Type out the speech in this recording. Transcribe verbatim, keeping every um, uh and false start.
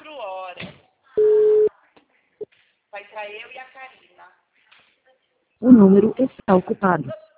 quatro horas. Vai estar eu e a Karina. O número está ocupado.